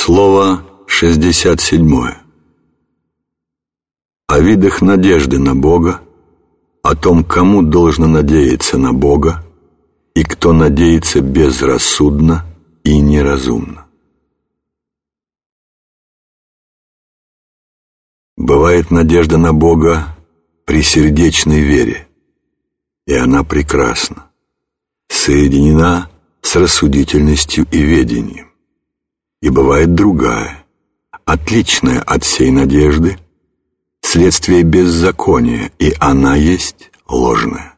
Слово 67. О видах надежды на Бога, о том, кому должно надеяться на Бога, и кто надеется безрассудно и неразумно. Бывает надежда на Бога при сердечной вере, и она прекрасна, соединена с рассудительностью и ведением. И бывает другая, отличная от сей надежды, следствие беззакония, и она есть ложная.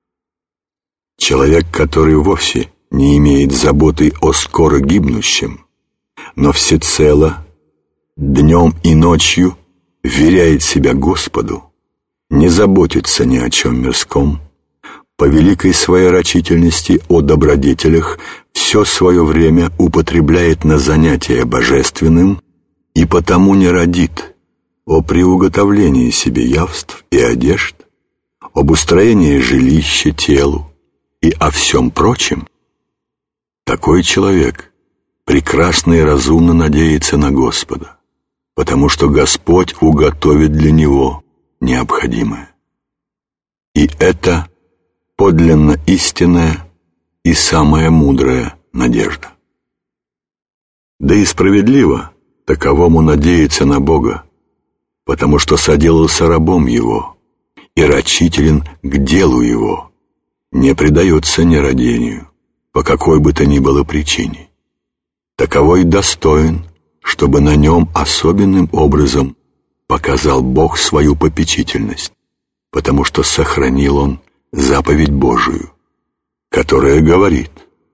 Человек, который вовсе не имеет заботы о скоро гибнущем, но всецело, днем и ночью вверяет себя Господу, не заботится ни о чем мирском, по великой своей рачительности о добродетелях все свое время употребляет на занятия божественным и потому не родит о приуготовлении себе явств и одежд, об устроении жилища телу и о всем прочем, такой человек прекрасно и разумно надеется на Господа, потому что Господь уготовит для него необходимое. И это подлинно истинная и самая мудрая надежда. Да и справедливо таковому надеяться на Бога, потому что соделался рабом Его и рачителен к делу Его, не предается нерадению, по какой бы то ни было причине. Таковой достоин, чтобы на нем особенным образом показал Бог свою попечительность, потому что сохранил Он заповедь Божию, которая говорит: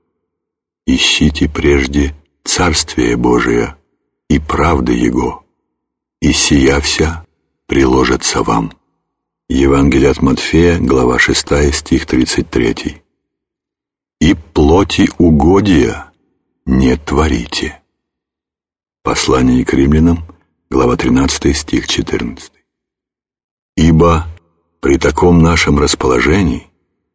«Ищите прежде Царствие Божие и правды Его, и сия вся приложится вам». Евангелие от Матфея, глава 6, стих 33. «И плоти угодия не творите». Послание к римлянам, глава 13, стих 14. «Ибо при таком нашем расположении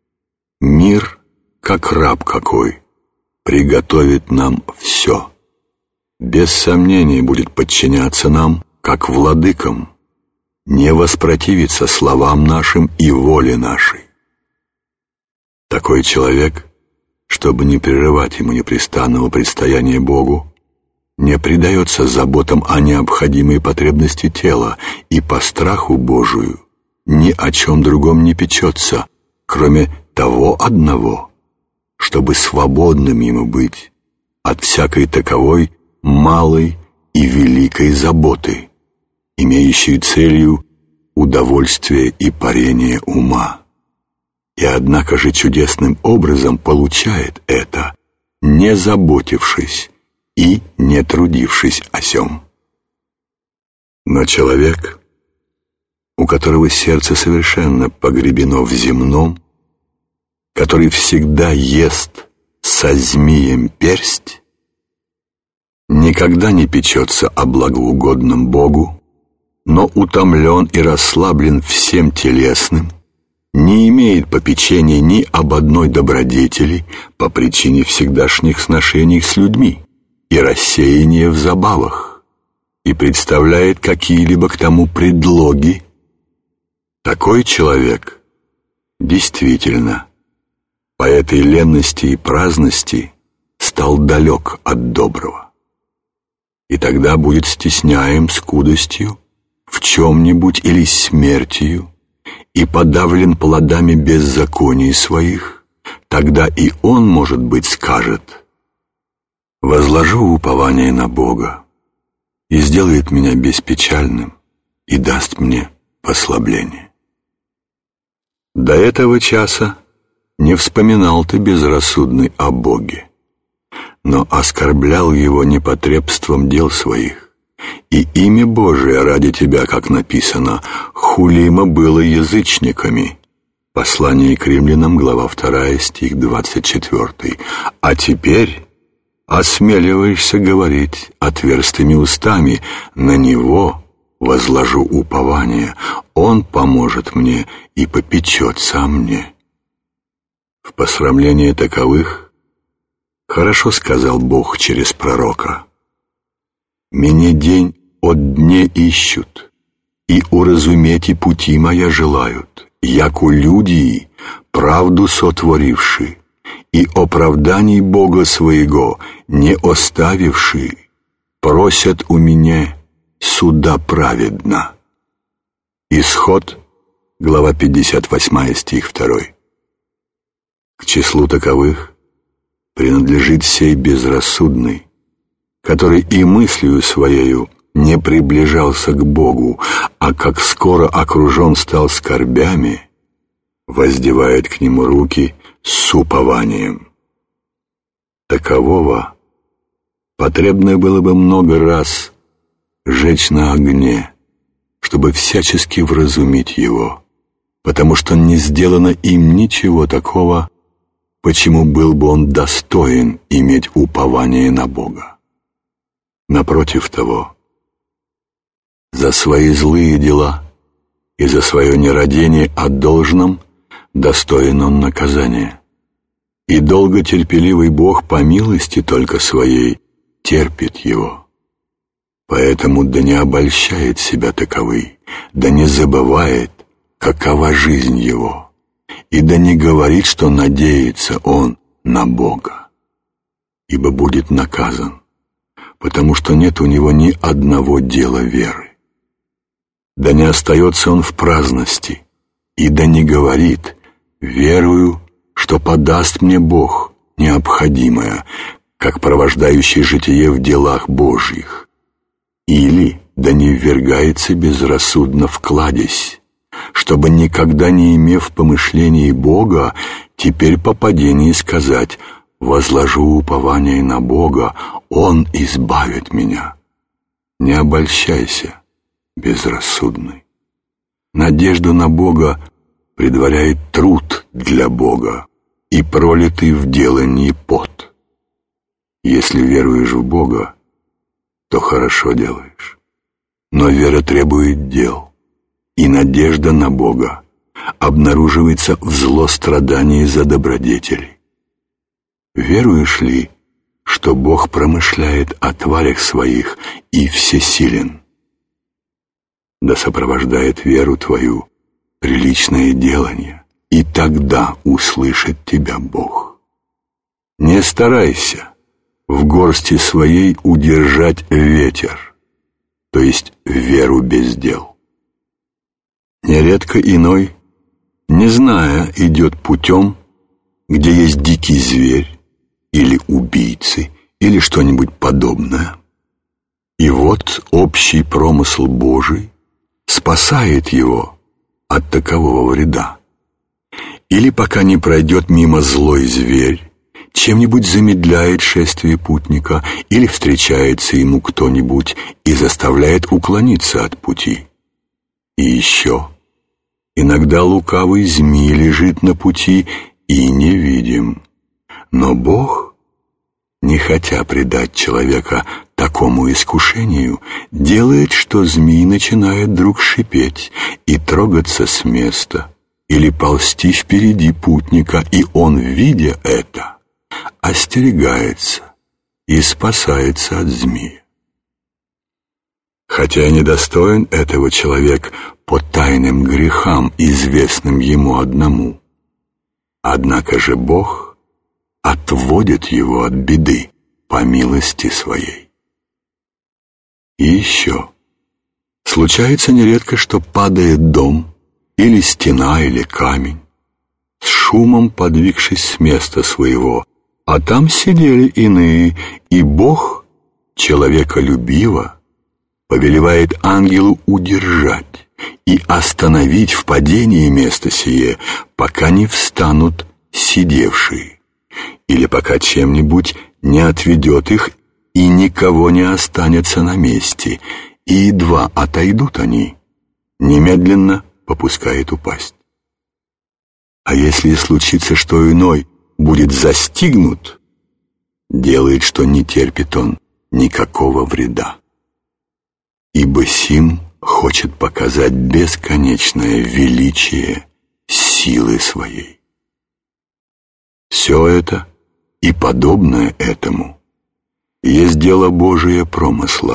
мир, как раб какой, приготовит нам все, без сомнения будет подчиняться нам, как владыкам, не воспротивиться словам нашим и воле нашей». Такой человек, чтобы не прерывать ему непрестанного предстояния Богу, не предается заботам о необходимой потребности тела и по страху Божию ни о чем другом не печется, кроме того одного, чтобы свободным ему быть от всякой таковой малой и великой заботы, имеющей целью удовольствие и парение ума. И однако же чудесным образом получает это, не заботившись и не трудившись о сем. Но человек, у которого сердце совершенно погребено в земном, который всегда ест со змеем персть, никогда не печется о благоугодном Богу, но утомлен и расслаблен всем телесным, не имеет попечения ни об одной добродетели по причине всегдашних сношений с людьми и рассеяния в забавах, и представляет какие-либо к тому предлоги, такой человек действительно по этой ленности и праздности стал далек от доброго, и тогда будет стесняем скудостью в чем-нибудь или смертью и подавлен плодами беззаконий своих. Тогда и он, может быть, скажет: «Возложу упование на Бога, и сделает меня беспечальным, и даст мне послабление». До этого часа не вспоминал ты, безрассудный, о Боге, но оскорблял Его непотребством дел своих, и имя Божие ради тебя, как написано, хулимо было язычниками. Послание к римлянам, глава 2, стих 24. А теперь осмеливаешься говорить отверстыми устами: на Него возложу упование, Он поможет мне и попечется о мне. В посрамление таковых хорошо сказал Бог через пророка: Меня день от дне ищут, и уразуметь и пути моя желают, яку люди, правду сотворивши, и оправданий Бога своего не оставивши, просят у меня суда праведна». Исход, глава 58, стих 2. К числу таковых принадлежит сей безрассудный, который и мыслью своею не приближался к Богу, а как скоро окружен стал скорбями, воздевает к нему руки с упованием. Такового потребно было бы много раз жечь на огне, чтобы всячески вразумить его, потому что не сделано им ничего такого, почему был бы он достоин иметь упование на Бога. Напротив того, за свои злые дела и за свое нерадение о должном достоин он наказания. И долготерпеливый Бог по милости только своей терпит его. Поэтому да не обольщает себя таковый, да не забывает, какова жизнь его, и да не говорит, что надеется он на Бога, ибо будет наказан, потому что нет у него ни одного дела веры. Да не остается он в праздности, и да не говорит: «Верую, что подаст мне Бог необходимое, как провождающий житие в делах Божьих». Или да не ввергается безрассудно в кладезь, чтобы, никогда не имев помышлений Бога, теперь по падении сказать: «Возложу упование на Бога, Он избавит меня». Не обольщайся, безрассудный. Надежду на Бога предваряет труд для Бога и пролитый в делании пот. Если веруешь в Бога, то хорошо делаешь. Но вера требует дел, и надежда на Бога обнаруживается в злострадании за добродетели. Веруешь ли, что Бог промышляет о тварях своих и всесилен? Да сопровождает веру твою приличное делание, и тогда услышит тебя Бог. Не старайся в горсти своей удержать ветер, то есть веру без дел. Нередко иной, не зная, идет путем, где есть дикий зверь, или убийцы, или что-нибудь подобное. И вот общий промысл Божий спасает его от такового вреда. Или пока не пройдет мимо злой зверь, чем-нибудь замедляет шествие путника, или встречается ему кто-нибудь и заставляет уклониться от пути. И еще, иногда лукавый змей лежит на пути и невидим. Но Бог, не хотя предать человека такому искушению, делает, что змей начинает вдруг шипеть и трогаться с места, или ползти впереди путника, и он, видя это, остерегается и спасается от змея. Хотя недостоин этого человек по тайным грехам, известным ему одному, однако же Бог отводит его от беды по милости своей. И еще, случается нередко, что падает дом, или стена, или камень, с шумом подвигшись с места своего, а там сидели иные, и Бог, человеколюбиво, повелевает ангелу удержать и остановить в падении место сие, пока не встанут сидевшие, или пока чем-нибудь не отведет их, и никого не останется на месте, и едва отойдут они, немедленно попускает упасть. А если случится, что иной будет застигнут, делает, что не терпит он никакого вреда. Ибо сим хочет показать бесконечное величие силы своей. Все это и подобное этому есть дело Божие промысла,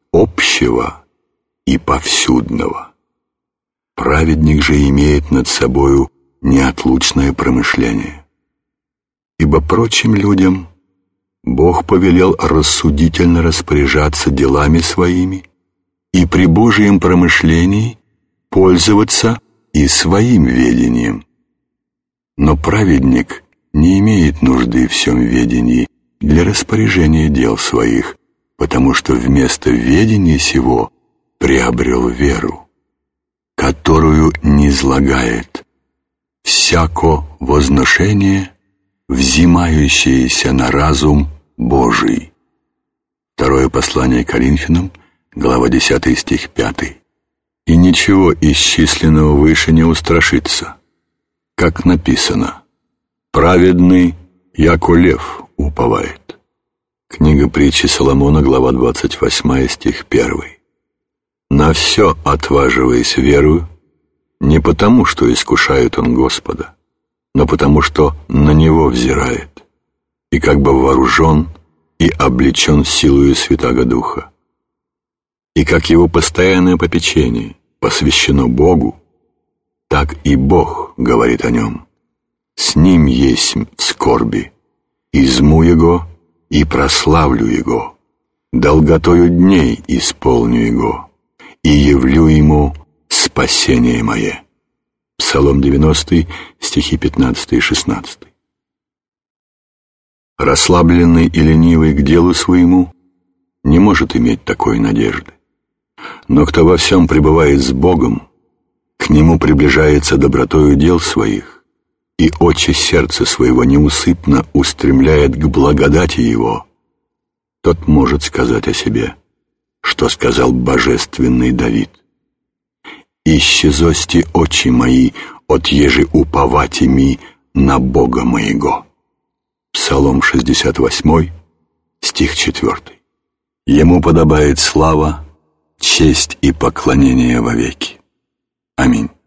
общего и повсюдного. Праведник же имеет над собою неотлучное промышление. Ибо прочим людям Бог повелел рассудительно распоряжаться делами своими и при Божьем промышлении пользоваться и своим ведением. Но праведник не имеет нужды в всем ведении для распоряжения дел своих, потому что вместо ведения сего приобрел веру, которую низлагает всяко возношение, взимающееся на разум Божий. Второе послание Коринфянам, глава 10, стих 5. «И ничего исчисленного выше не устрашится, как написано: праведный, яко лев, уповает». Книга притчи Соломона, глава 28, стих 1. «На все отваживаясь верою, не потому, что искушает он Господа, но потому, что на Него взирает, и как бы вооружен и облечен силою Святаго Духа. И как его постоянное попечение посвящено Богу, так и Бог говорит о нем: с ним есть в скорби, изму его и прославлю его, долготою дней исполню его, и явлю ему спасение мое». Псалом 90, стихи 15 и 16. Расслабленный и ленивый к делу своему не может иметь такой надежды. Но кто во всем пребывает с Богом, к Нему приближается добротою дел своих, и очи сердца своего неусыпно устремляет к благодати Его, тот может сказать о себе, что сказал божественный Давид: «Исчезости очи мои, от еже уповати ми на Бога моего». Псалом 68, стих 4. Ему подобает слава, честь и поклонение вовеки. Аминь.